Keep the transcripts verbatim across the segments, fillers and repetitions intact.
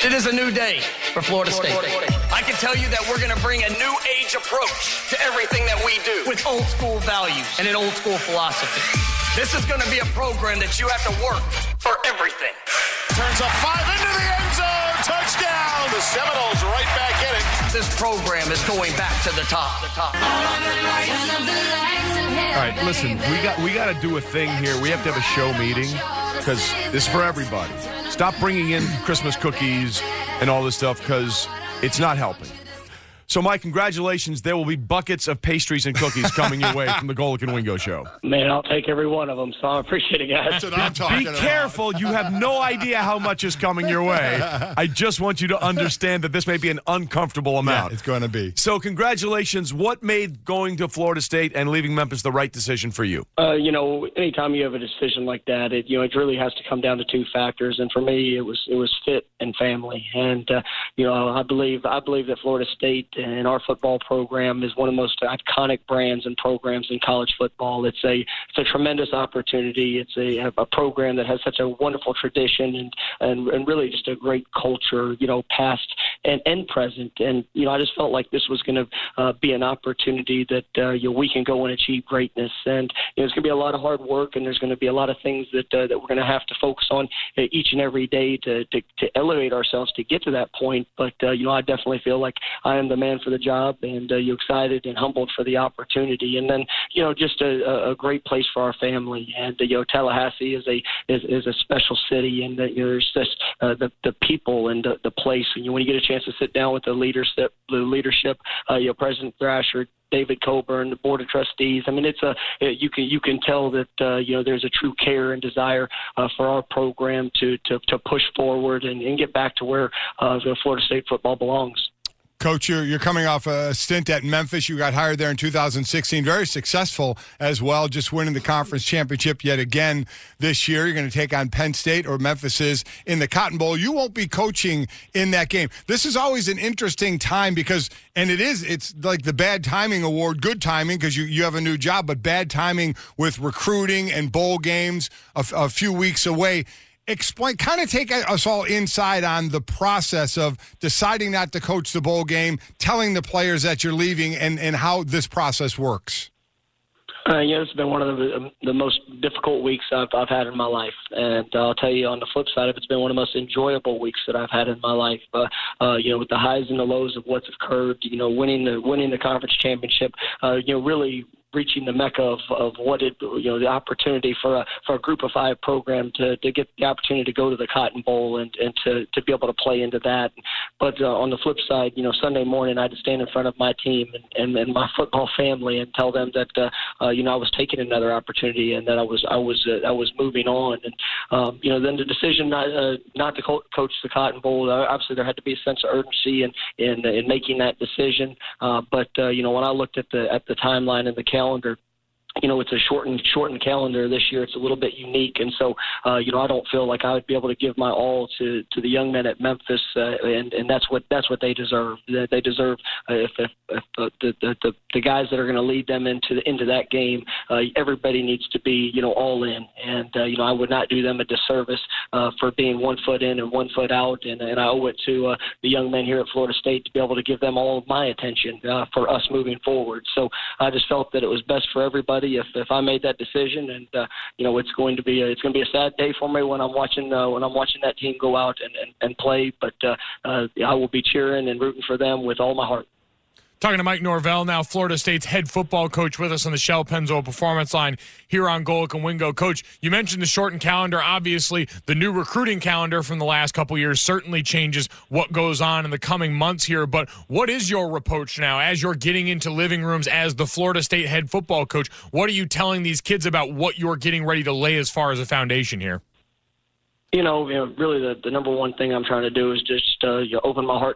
It is a new day for Florida State. I can tell you that we're going to bring a new age approach to everything that we do with old school values and an old school philosophy. This is going to be a program that you have to work for everything. Turns up five into the end zone. Touchdown. The Seminoles right back in it. This program is going back to the top. The top. All right, listen, we got we got to do a thing here. We have to have a show meeting because this is for everybody. Stop bringing in Christmas cookies and all this stuff because it's not helping. So, Mike, congratulations. There will be buckets of pastries and cookies coming your way from the Golic and Wingo show. Man, I'll take every one of them, so I appreciate it, guys. That's what I'm talking Be about. careful. You have no idea how much is coming your way. I just want you to understand that this may be an uncomfortable amount. Yeah, it's going to be. So, congratulations. What made going to Florida State and leaving Memphis the right decision for you? Uh, you know, anytime you have a decision like that, it you know it really has to come down to two factors, and for me, it was it was fit and family. And uh, you know, I believe I believe that Florida State and our football program is one of the most iconic brands and programs in college football. It's a it's a tremendous opportunity. It's a, a program that has such a wonderful tradition and, and, and really just a great culture, you know, past and, and present. And, you know, I just felt like this was going to uh, be an opportunity that, uh, you know, we can go and achieve greatness. And you know, it's going to be a lot of hard work, and there's going to be a lot of things that uh, that we're going to have to focus on uh, each and every day to, to, to elevate ourselves to get to that point. But, uh, you know, I definitely feel like I am the man for the job, and uh, you're excited and humbled for the opportunity. And then, you know, just a, a great place for our family. And, uh, you know, Tallahassee is a is, is a special city, and uh, you know, there's just uh, the, the people and the, the place. And you know, when you get a chance to sit down with the leadership, the leadership, uh, you know, President Thrasher, David Coburn, the Board of Trustees. I mean, it's a you can you can tell that uh, you know there's a true care and desire uh, for our program to to, to push forward and, and get back to where uh, the Florida State football belongs. Coach, you're, you're coming off a stint at Memphis. You got hired there in two thousand sixteen. Very successful as well, just winning the conference championship yet again this year. You're going to take on Penn State, or Memphis is, in the Cotton Bowl. You won't be coaching in that game. This is always an interesting time because, and it is, it's like the bad timing award, good timing because you, you have a new job, but bad timing with recruiting and bowl games a, a few weeks away. Explain, kind of take us all inside on the process of deciding not to coach the bowl game, telling the players that you're leaving, and, and how this process works. Uh, yeah, it's been one of the the most difficult weeks I've I've had in my life, and uh, I'll tell you on the flip side of it, it's been one of the most enjoyable weeks that I've had in my life. Uh, uh, you know, with the highs and the lows of what's occurred, you know, winning the winning the conference championship, uh, you know, really reaching the mecca of, of what it, you know, the opportunity for a for a group of five program to, to get the opportunity to go to the Cotton Bowl and, and to, to be able to play into that. But uh, on the flip side, you know, Sunday morning I had to stand in front of my team and, and, and my football family and tell them that uh, uh, you know I was taking another opportunity and that I was I was uh, I was moving on. And um, you know, then the decision not uh, not to co- coach the Cotton Bowl, uh, obviously there had to be a sense of urgency in in, in making that decision. Uh, but uh, you know, when I looked at the at the timeline and the calendar. calendar. You know, it's a shortened shortened calendar this year. It's a little bit unique, and so uh, you know, I don't feel like I would be able to give my all to, to the young men at Memphis, uh, and and that's what that's what they deserve. They deserve uh, if, if, if uh, the, the the the guys that are going to lead them into the, into that game. Uh, everybody needs to be you know all in, and uh, you know I would not do them a disservice uh, for being one foot in and one foot out, and, and I owe it to uh, the young men here at Florida State to be able to give them all of my attention uh, for us moving forward. So I just felt that it was best for everybody. If, if I made that decision, and uh, you know, it's going to be a, it's going to be a sad day for me when I'm watching uh, when I'm watching that team go out and, and, and play. But uh, uh, I will be cheering and rooting for them with all my heart. Talking to Mike Norvell, now Florida State's head football coach, with us on the Shell Pennzoil Performance Line here on Golic and Wingo. Coach, you mentioned the shortened calendar. Obviously, the new recruiting calendar from the last couple years certainly changes what goes on in the coming months here. But what is your approach now as you're getting into living rooms as the Florida State head football coach? What are you telling these kids about what you're getting ready to lay as far as a foundation here? You know, you know, really the, the number one thing I'm trying to do is just uh, you know, open my heart to them.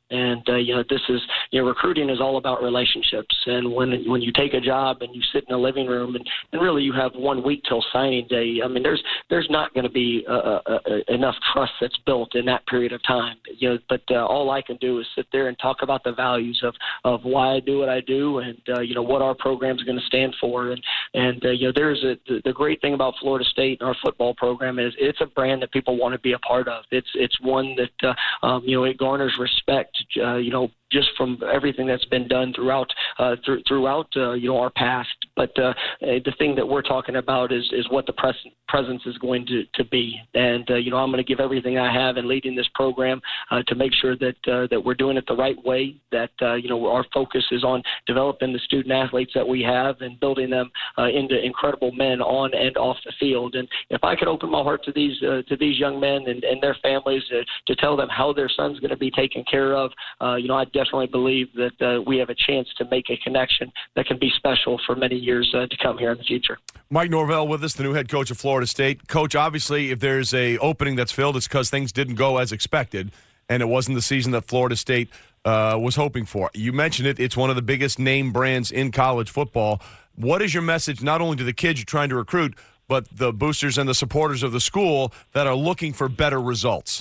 And, uh, you know, this is, you know, recruiting is all about relationships. And when when you take a job and you sit in a living room and, and really you have one week till signing day, I mean, there's there's not going to be uh, uh, enough trust that's built in that period of time. You know, but uh, all I can do is sit there and talk about the values of, of why I do what I do and, uh, you know, what our program is going to stand for. And, and uh, you know, there's a, the, the great thing about Florida State and our football program is it's a brand that people want to be a part of. It's, it's one that, uh, um, you know, it garners respect. Uh, you know, just from everything that's been done throughout uh, th- throughout uh, you know our past. But uh, the thing that we're talking about is is what the pres- presence is going to, to be. And uh, you know, I'm going to give everything I have in leading this program uh, to make sure that uh, that we're doing it the right way. That uh, you know our focus is on developing the student athletes that we have and building them uh, into incredible men on and off the field. And if I could open my heart to these uh, to these young men and, and their families uh, to tell them how their son's going to be taken care of, uh, you know, I definitely believe that uh, we have a chance to make a connection that can be special for many years uh, to come here in the future. Mike Norvell with us, the new head coach of Florida State. Coach, obviously, if there's a opening that's filled, it's because things didn't go as expected, and it wasn't the season that Florida State uh, was hoping for. You mentioned it. It's one of the biggest name brands in college football. What is your message not only to the kids you're trying to recruit, but the boosters and the supporters of the school that are looking for better results?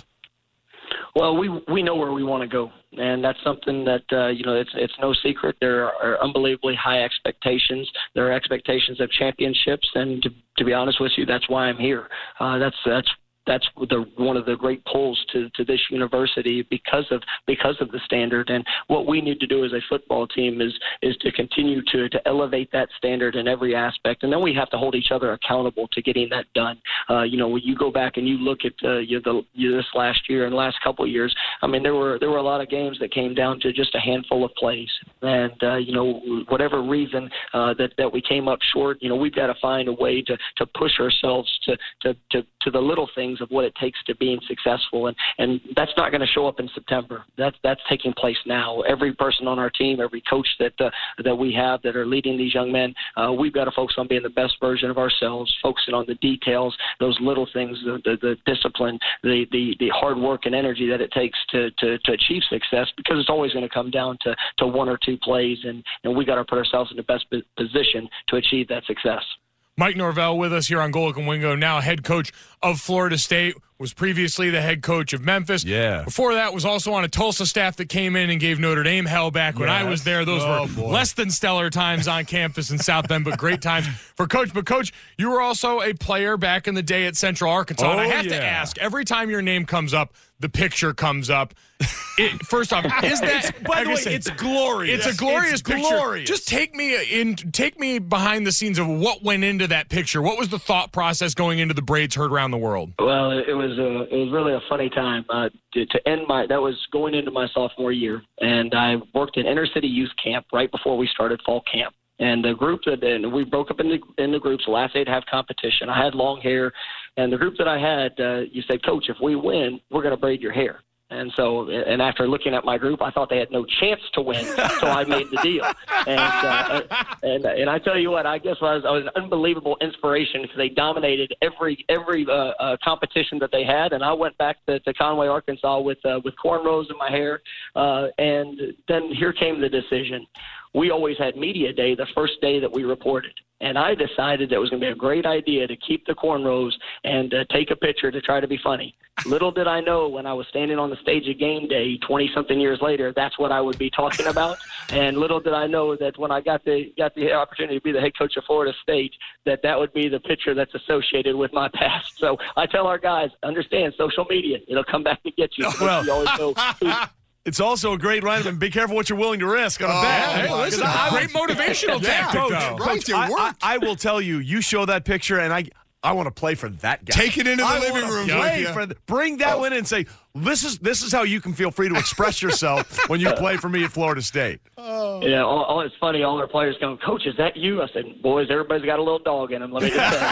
Well, we we know where we want to go, and that's something that uh, you know it's it's no secret. There are unbelievably high expectations. There are expectations of championships, and to, to be honest with you, that's why I'm here. Uh, that's that's. That's the, one of the great pulls to, to this university because of because of the standard. And what we need to do as a football team is is to continue to, to elevate that standard in every aspect. And then we have to hold each other accountable to getting that done. Uh, you know, when you go back and you look at uh, you know, the, you know, this last year and the last couple of years, I mean, there were there were a lot of games that came down to just a handful of plays. And, uh, you know, whatever reason uh, that, that we came up short, you know, we've got to find a way to, to push ourselves to, to, to, to the little things of what it takes to being successful, and and that's not going to show up in September. That's that's taking place now. Every person on our team, every coach that uh, that we have that are leading these young men, uh, we've got to focus on being the best version of ourselves, focusing on the details, those little things, the the, the discipline, the, the the hard work and energy that it takes to to, to achieve success. Because it's always going to come down to, to one or two plays, and and we got to put ourselves in the best position to achieve that success. Mike Norvell with us here on Golic and Wingo, now head coach of Florida State, was previously the head coach of Memphis. Yeah. Before that, was also on a Tulsa staff that came in and gave Notre Dame hell back when yes. I was there. Those oh, were boy. less than stellar times on campus in South Bend, but great times for Coach. But, Coach, you were also a player back in the day at Central Arkansas. Oh, and I have yeah. to ask, every time your name comes up, the picture comes up. It, first off, is that it's, by the way, say, it's glorious. It's a glorious it's picture. Glorious. Just take me in, take me behind the scenes of what went into that picture. What was the thought process going into the braids heard around the world? Well, it was a, it was really a funny time uh, to, to end my. That was going into my sophomore year, and I worked in inner city youth camp right before we started fall camp. And the group that and we broke up into in the groups. The last day to have competition. I had long hair, and the group that I had, uh, you said, Coach, if we win, we're going to braid your hair. And so, and after looking at my group, I thought they had no chance to win, so I made the deal. And uh, and and I tell you what, I guess I was, I was an unbelievable inspiration because they dominated every every uh, uh, competition that they had. And I went back to, to Conway, Arkansas, with uh, with cornrows in my hair. Uh, and then here came the decision. We always had media day the first day that we reported. And I decided that it was going to be a great idea to keep the cornrows and uh, take a picture to try to be funny. Little did I know when I was standing on the stage of game day twenty-something years later, that's what I would be talking about. And little did I know that when I got the got the opportunity to be the head coach of Florida State, that that would be the picture that's associated with my past. So I tell our guys, understand, social media, it'll come back to get you. Well, you always know who, it's also a great line of be careful what you're willing to risk on a Oh, bet. Hey, listen, I- great motivational Yeah, tactic, Coach, though. Right, Coach, it I, I, worked. I will tell you, you show that picture, and I I want to play for that guy. Take it into the I living wanna room Play with you. for the, bring that one in and say, this is this is how you can feel free to express yourself when you play for me at Florida State. Yeah, all, all, it's funny. All our players come, Coach, is that you? I said, boys, everybody's got a little dog in them. Let me just say.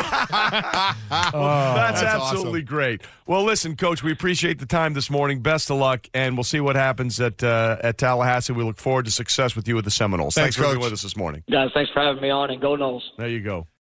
Well, that's, that's absolutely awesome. great. Well, listen, Coach, we appreciate the time this morning. Best of luck, and we'll see what happens at uh, at Tallahassee. We look forward to success with you with the Seminoles. Thanks, Thanks for being Coach. with us this morning. Guys, thanks for having me on, and go Noles. There you go.